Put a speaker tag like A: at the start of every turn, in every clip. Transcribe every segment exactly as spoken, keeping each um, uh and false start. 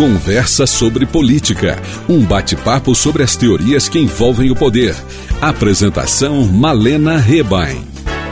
A: Conversa sobre Política, um bate-papo sobre as teorias que envolvem o poder. Apresentação Malena Rebaim.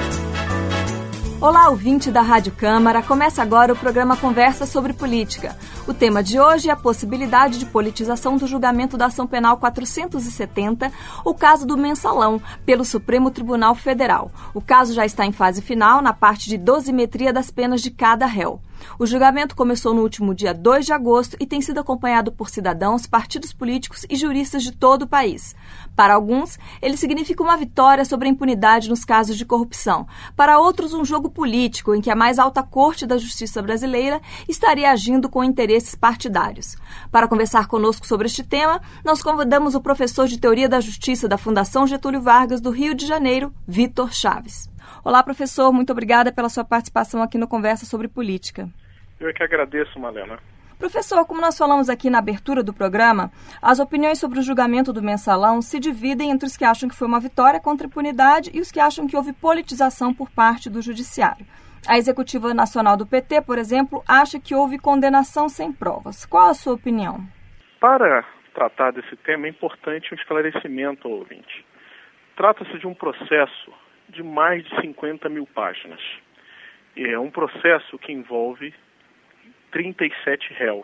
B: Olá, ouvinte da Rádio Câmara. Começa agora o programa Conversa sobre Política. O tema de hoje é a possibilidade de politização do julgamento da ação penal quatrocentos e setenta, o caso do Mensalão, pelo Supremo Tribunal Federal. O caso já está em fase final na parte de dosimetria das penas de cada réu. O julgamento começou no último dia dois de agosto e tem sido acompanhado por cidadãos, partidos políticos e juristas de todo o país. Para alguns, ele significa uma vitória sobre a impunidade nos casos de corrupção. Para outros, um jogo político em que a mais alta corte da justiça brasileira estaria agindo com interesses partidários. Para conversar conosco sobre este tema, nós convidamos o professor de Teoria da Justiça da Fundação Getúlio Vargas do Rio de Janeiro, Vitor Chaves. Olá, professor. Muito obrigada pela sua participação aqui no Conversa sobre Política.
C: Eu é que agradeço, Malena.
B: Professor, como nós falamos aqui na abertura do programa, as opiniões sobre o julgamento do Mensalão se dividem entre os que acham que foi uma vitória contra a impunidade e os que acham que houve politização por parte do Judiciário. A Executiva Nacional do P T, por exemplo, acha que houve condenação sem provas. Qual a sua opinião?
C: Para tratar desse tema, é importante um esclarecimento ao ouvinte. Trata-se de um processo de mais de cinquenta mil páginas. É um processo que envolve trinta e sete réus.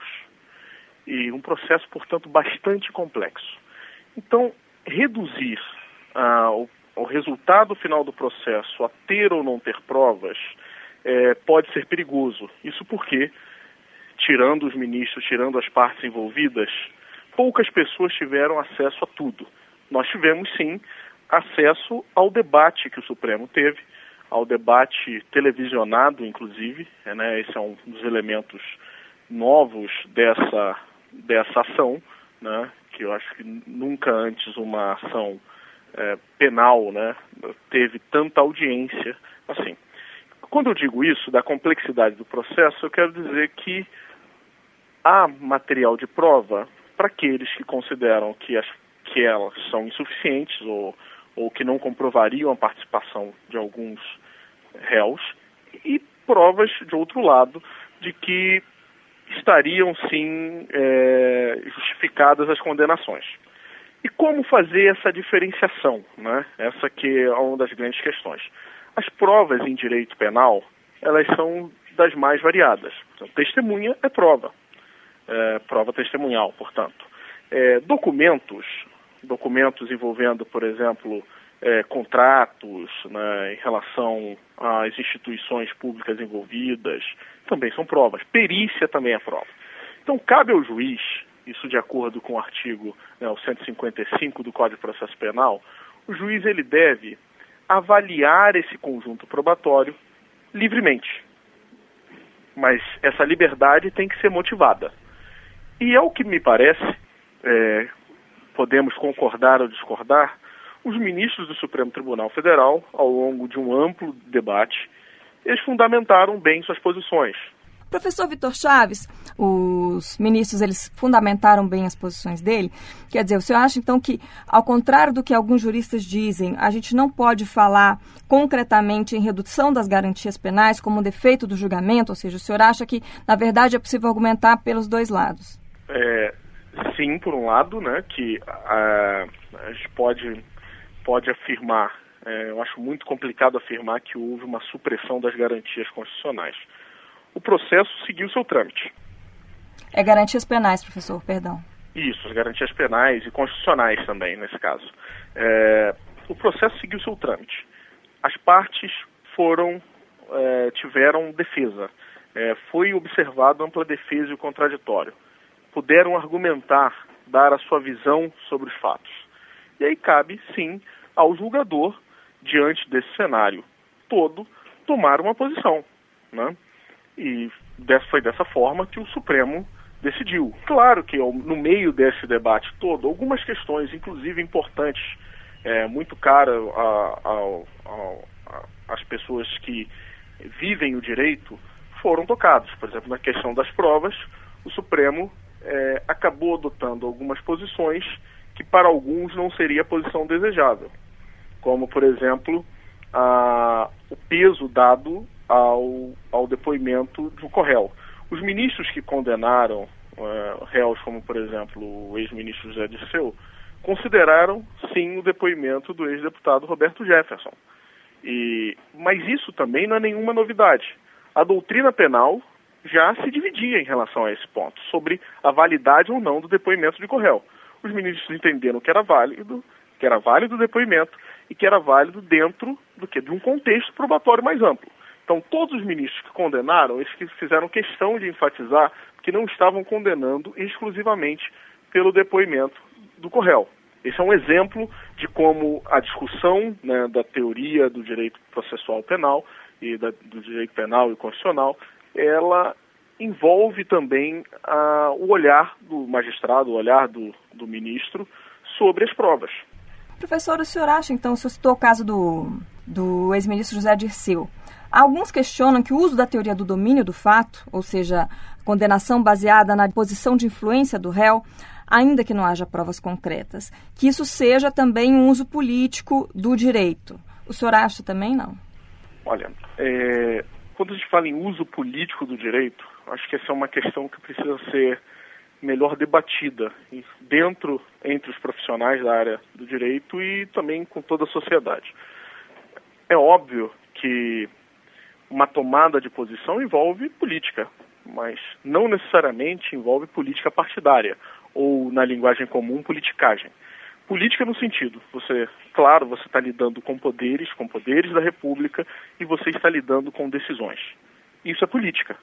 C: E um processo, portanto, bastante complexo. Então, reduzir ah, o, o resultado final do processo a ter ou não ter provas é, pode ser perigoso. Isso porque, tirando os ministros, tirando as partes envolvidas, poucas pessoas tiveram acesso a tudo. Nós tivemos, sim, acesso ao debate que o Supremo teve, ao debate televisionado, inclusive, né? Esse é um dos elementos novos dessa, dessa ação, né? Que eu acho que nunca antes uma ação é, penal, né, teve tanta audiência assim. Quando eu digo isso, da complexidade do processo, eu quero dizer que há material de prova para aqueles que consideram que, as, que elas são insuficientes ou ou que não comprovariam a participação de alguns réus, e provas, de outro lado, de que estariam, sim, é, justificadas as condenações. E como fazer essa diferenciação, né? Essa que é uma das grandes questões. As provas em direito penal, elas são das mais variadas. Então, testemunha é prova, é, prova testemunhal, portanto. É, documentos... documentos envolvendo, por exemplo, é, contratos, né, em relação às instituições públicas envolvidas, também são provas. Perícia também é prova. Então, cabe ao juiz, isso de acordo com o artigo, né, o cento e cinquenta e cinco do Código de Processo Penal, o juiz ele deve avaliar esse conjunto probatório livremente. Mas essa liberdade tem que ser motivada. E ao que me parece, é, podemos concordar ou discordar, os ministros do Supremo Tribunal Federal, ao longo de um amplo debate, eles fundamentaram bem suas posições.
B: Professor Vitor Chaves, os ministros eles fundamentaram bem as posições dele. Quer dizer, o senhor acha então que, ao contrário do que alguns juristas dizem, a gente não pode falar concretamente em redução das garantias penais como um defeito do julgamento? Ou seja, o senhor acha que, na verdade, é possível argumentar pelos dois lados?
C: É... Sim, por um lado, né, que uh, a gente pode, pode afirmar, é, eu acho muito complicado afirmar que houve uma supressão das garantias constitucionais. O processo seguiu seu trâmite.
B: É garantias penais, professor, perdão.
C: Isso, as garantias penais e constitucionais também, nesse caso. É, o processo seguiu seu trâmite. As partes foram, é, tiveram defesa. É, foi observado ampla defesa e o contraditório. Puderam argumentar, dar a sua visão sobre os fatos. E aí cabe, sim, ao julgador, diante desse cenário todo, tomar uma posição, né? E foi dessa forma que o Supremo decidiu. Claro que no meio desse debate todo, algumas questões, inclusive importantes, é, muito caras às pessoas que vivem o direito, foram tocadas. Por exemplo, na questão das provas, o Supremo É, acabou adotando algumas posições que para alguns não seria a posição desejável, como, por exemplo, a, o peso dado ao, ao depoimento do réu. Os ministros que condenaram uh, réus como, por exemplo, o ex-ministro José Dirceu, consideraram, sim, o depoimento do ex-deputado Roberto Jefferson. E, mas isso também não é nenhuma novidade. A doutrina penal já se dividia em relação a esse ponto, sobre a validade ou não do depoimento de Corréu. Os ministros entenderam que era válido, que era válido o depoimento e que era válido dentro do que? De um contexto probatório mais amplo. Então, todos os ministros que condenaram, eles que fizeram questão de enfatizar que não estavam condenando exclusivamente pelo depoimento do Corréu. Esse é um exemplo de como a discussão, né, da teoria do direito processual penal e da, do direito penal e constitucional, ela envolve também ah, o olhar do magistrado, o olhar do, do ministro sobre as provas.
B: Professor, o senhor acha, então, o senhor citou o caso do, do ex-ministro José Dirceu. Alguns questionam que o uso da teoria do domínio do fato, ou seja, condenação baseada na posição de influência do réu, ainda que não haja provas concretas, que isso seja também um uso político do direito. O senhor acha também, não?
C: Olha, é, quando a gente fala em uso político do direito, acho que essa é uma questão que precisa ser melhor debatida dentro, entre os profissionais da área do direito e também com toda a sociedade. É óbvio que uma tomada de posição envolve política, mas não necessariamente envolve política partidária, ou, na linguagem comum, politicagem. Política no sentido, você, claro, você está lidando com poderes, com poderes da República, e você está lidando com decisões. Isso é política.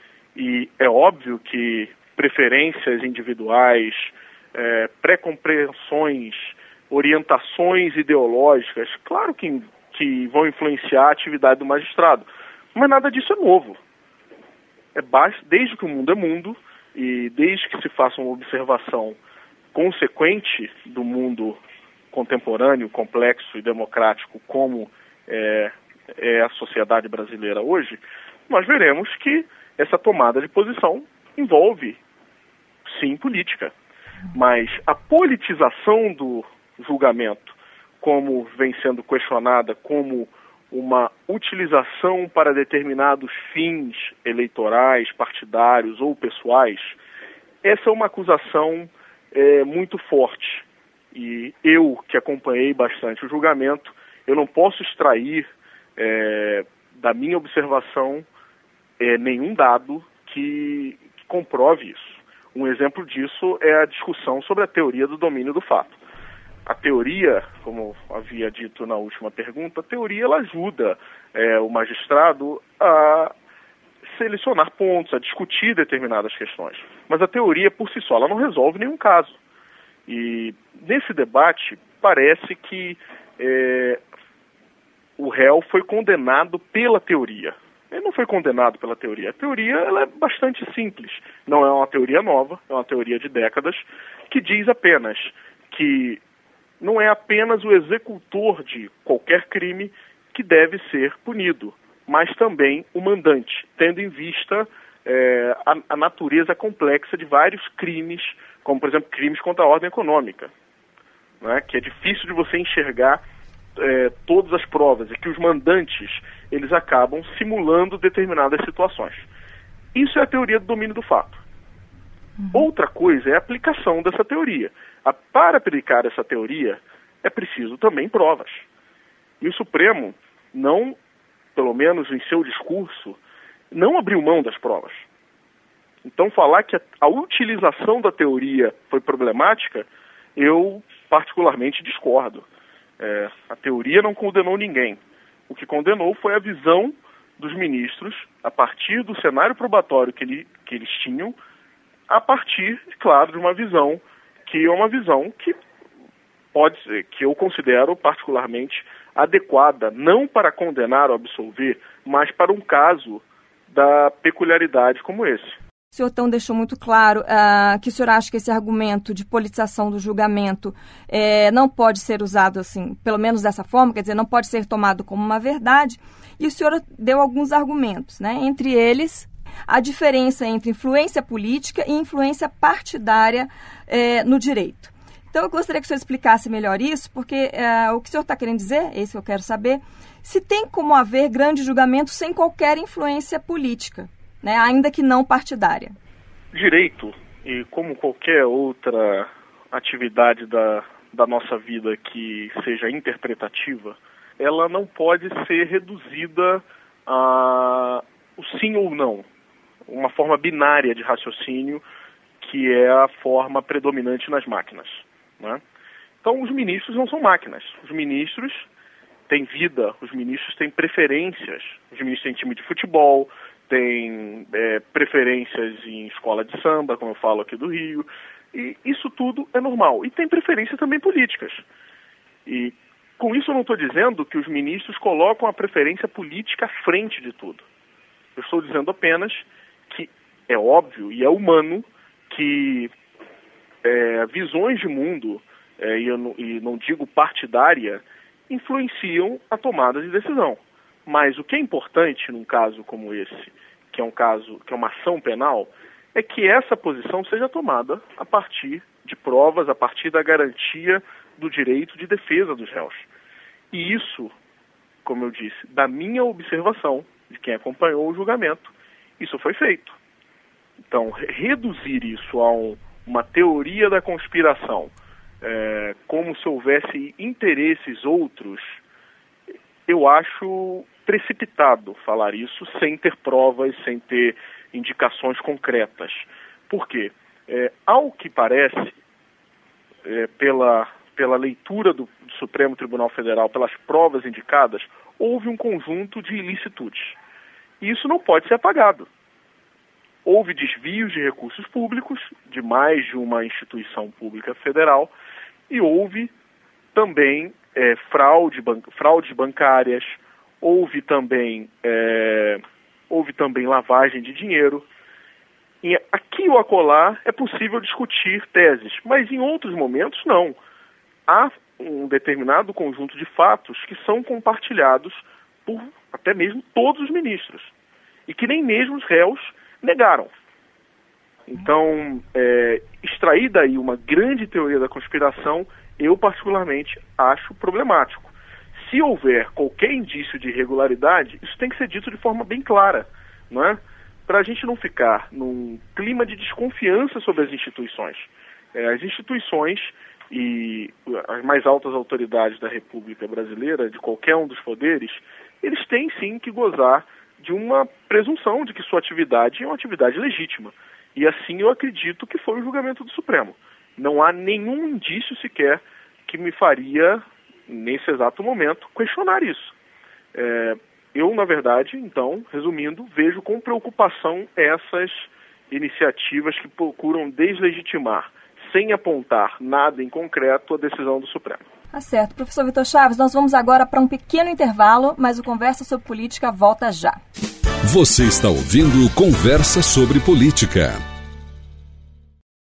C: E é óbvio que preferências individuais, é, pré-compreensões, orientações ideológicas, claro que, que vão influenciar a atividade do magistrado, mas nada disso é novo. É baixo, desde que o mundo é mundo, e desde que se faça uma observação consequente do mundo contemporâneo, complexo e democrático como é, é a sociedade brasileira hoje, nós veremos que essa tomada de posição envolve, sim, política. Mas a politização do julgamento, como vem sendo questionada como uma utilização para determinados fins eleitorais, partidários ou pessoais, essa é uma acusação é, muito forte. E eu, que acompanhei bastante o julgamento, eu não posso extrair é, da minha observação é, nenhum dado que, que comprove isso. Um exemplo disso é a discussão sobre a teoria do domínio do fato. A teoria, como havia dito na última pergunta, a teoria ela ajuda é, o magistrado a selecionar pontos, a discutir determinadas questões. Mas a teoria, por si só, ela não resolve nenhum caso. E nesse debate, parece que é, o réu foi condenado pela teoria. Ele não foi condenado pela teoria. A teoria ela é bastante simples. Não é uma teoria nova, é uma teoria de décadas, que diz apenas que não é apenas o executor de qualquer crime que deve ser punido, mas também o mandante, tendo em vista é, a, a natureza complexa de vários crimes, como, por exemplo, crimes contra a ordem econômica, né, que é difícil de você enxergar é, todas as provas, e que os mandantes eles acabam simulando determinadas situações. Isso é a teoria do domínio do fato. Uhum. Outra coisa é a aplicação dessa teoria. A, para aplicar essa teoria, é preciso também provas. E o Supremo, não, pelo menos em seu discurso, não abriu mão das provas. Então, falar que a, a utilização da teoria foi problemática, eu particularmente discordo. É, a teoria não condenou ninguém. O que condenou foi a visão dos ministros, a partir do cenário probatório que, ele, que eles tinham, a partir, claro, de uma visão que é uma visão que pode ser, que eu considero particularmente adequada, não para condenar ou absolver, mas para um caso da peculiaridade como esse.
B: O senhor então deixou muito claro uh, que o senhor acha que esse argumento de politização do julgamento eh, não pode ser usado assim, pelo menos dessa forma, quer dizer, não pode ser tomado como uma verdade, e o senhor deu alguns argumentos, né? Entre eles, a diferença entre influência política e influência partidária eh, no direito. Então, eu gostaria que o senhor explicasse melhor isso, porque eh, o que o senhor está querendo dizer, é isso que eu quero saber, se tem como haver grande julgamento sem qualquer influência política, né, ainda que não partidária.
C: Direito e como qualquer outra atividade da, da nossa vida que seja interpretativa, ela não pode ser reduzida a o sim ou não, uma forma binária de raciocínio que é a forma predominante nas máquinas, né? Então, os ministros não são máquinas. Os ministros têm vida, os ministros têm preferências. Os ministros têm time de futebol, têm é, preferências em escola de samba, como eu falo aqui do Rio. E isso tudo é normal. E tem preferências também políticas. E com isso eu não estou dizendo que os ministros colocam a preferência política à frente de tudo. Eu estou dizendo apenas que é óbvio e é humano que é, visões de mundo, é, e, eu não, e não digo partidária, influenciam a tomada de decisão. Mas o que é importante num caso como esse, que é um caso, que é uma ação penal, é que essa posição seja tomada a partir de provas, a partir da garantia do direito de defesa dos réus. E isso, como eu disse, da minha observação, de quem acompanhou o julgamento, isso foi feito. Então, reduzir isso a um, uma teoria da conspiração, é, como se houvesse interesses outros, eu acho precipitado falar isso sem ter provas, sem ter indicações concretas. Por quê? É, ao que parece, é, pela, pela leitura do, do Supremo Tribunal Federal, pelas provas indicadas, houve um conjunto de ilicitudes. E isso não pode ser apagado. Houve desvios de recursos públicos de mais de uma instituição pública federal e houve também é, fraude, ban- fraudes bancárias, houve também, é, houve também lavagem de dinheiro. E aqui ou acolá é possível discutir teses, mas em outros momentos não. Há um determinado conjunto de fatos que são compartilhados por até mesmo todos os ministros, e que nem mesmo os réus negaram. Então, é, extrair daí uma grande teoria da conspiração, eu particularmente acho problemático. Se houver qualquer indício de irregularidade, isso tem que ser dito de forma bem clara, não é? Para a gente não ficar num clima de desconfiança sobre as instituições. É, as instituições e as mais altas autoridades da República Brasileira, de qualquer um dos poderes, eles têm sim que gozar de uma presunção de que sua atividade é uma atividade legítima. E assim eu acredito que foi o julgamento do Supremo. Não há nenhum indício sequer que me faria, nesse exato momento, questionar isso. É, eu, na verdade, então, resumindo, vejo com preocupação essas iniciativas que procuram deslegitimar, sem apontar nada em concreto, a decisão do Supremo.
B: Tá certo. Professor Vitor Chaves, nós vamos agora para um pequeno intervalo, mas o Conversa sobre Política volta já.
A: Você está ouvindo Conversa sobre Política.